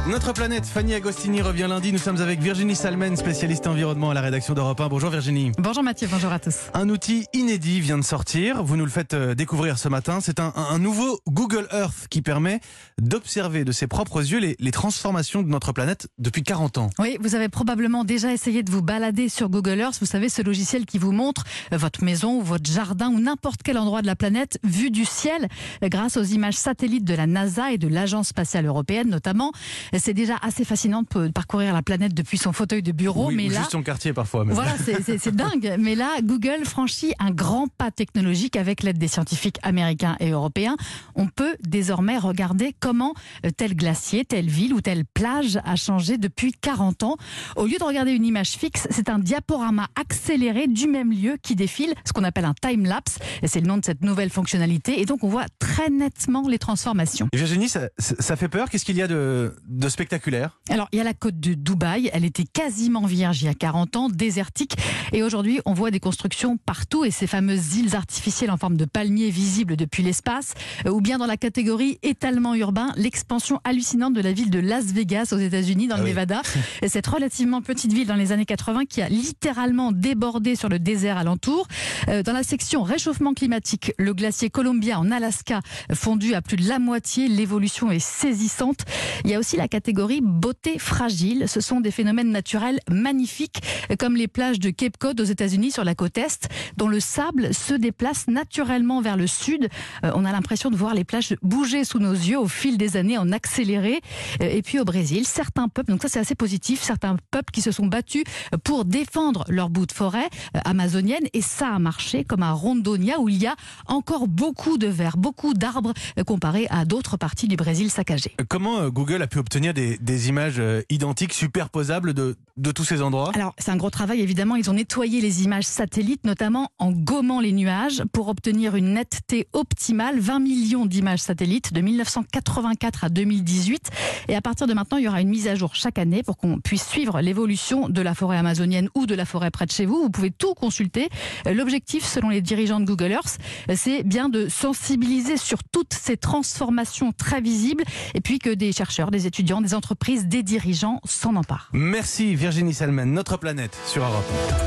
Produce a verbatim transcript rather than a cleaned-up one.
Notre planète, Fanny Agostini revient lundi. Nous sommes avec Virginie Salmen, spécialiste environnement à la rédaction d'Europe un. Bonjour Virginie. Bonjour Mathieu, bonjour à tous. Un outil inédit vient de sortir. Vous nous le faites découvrir ce matin. C'est un, un nouveau Google Earth qui permet d'observer de ses propres yeux les, les transformations de notre planète depuis quarante ans. Oui, vous avez probablement déjà essayé de vous balader sur Google Earth. Vous savez, ce logiciel qui vous montre votre maison, votre jardin ou n'importe quel endroit de la planète vu du ciel grâce aux images satellites de la NASA et de l'Agence spatiale européenne notamment. C'est déjà assez fascinant de parcourir la planète depuis son fauteuil de bureau. Oui, mais ou là, juste son quartier parfois. Même. Voilà, c'est, c'est, c'est dingue. Mais là, Google franchit un grand pas technologique avec l'aide des scientifiques américains et européens. On peut désormais regarder comment tel glacier, telle ville ou telle plage a changé depuis quarante ans. Au lieu de regarder une image fixe, c'est un diaporama accéléré du même lieu qui défile, ce qu'on appelle un time-lapse. C'est le nom de cette nouvelle fonctionnalité. Et donc, on voit très nettement les transformations. Et Virginie, ça, ça fait peur. Qu'est-ce qu'il y a de, de spectaculaire ? Alors, il y a la côte de Dubaï. Elle était quasiment vierge il y a quarante ans, désertique. Et aujourd'hui, on voit des constructions partout et ces fameuses îles artificielles en forme de palmiers visibles depuis l'espace. Ou bien dans la catégorie étalement urbain, l'expansion hallucinante de la ville de Las Vegas aux États-Unis, dans ah le oui. Nevada. Et cette relativement petite ville dans les années quatre-vingts qui a littéralement débordé sur le désert alentour. Dans la section réchauffement climatique, le glacier Columbia en Alaska fondu à plus de la moitié. L'évolution est saisissante. Il y a aussi la catégorie beauté fragile. Ce sont des phénomènes naturels magnifiques, comme les plages de Cape Cod aux États-Unis sur la côte Est, dont le sable se déplace naturellement vers le sud. Euh, on a l'impression de voir les plages bouger sous nos yeux au fil des années en accéléré. Euh, et puis au Brésil, certains peuples, donc ça c'est assez positif, certains peuples qui se sont battus pour défendre leur bout de forêt euh, amazonienne, et ça a marché, comme à Rondônia où il y a encore beaucoup de verre, beaucoup d'arbres euh, comparé à d'autres parties du Brésil saccagées. Comment euh, Google a pu obtenir des, des images euh, identiques, superposables de, de tous ces endroits ? Alors, c'est un gros travail, évidemment. Ils ont nettoyé les images satellites, notamment en gommant les nuages, pour obtenir une netteté optimale. vingt millions d'images satellites de mille neuf cent quatre-vingt-quatre à deux mille dix-huit. Et à partir de maintenant, il y aura une mise à jour chaque année pour qu'on puisse suivre l'évolution de la forêt amazonienne ou de la forêt près de chez vous. Vous pouvez tout consulter. L'objectif, selon les dirigeants de Google Earth, c'est bien de sensibiliser sur toutes ces transformations très visibles, et puis que des chercheurs, des étudiants, des entreprises, des dirigeants s'en emparent. Merci Virginie Salmen, Notre planète sur Europe un.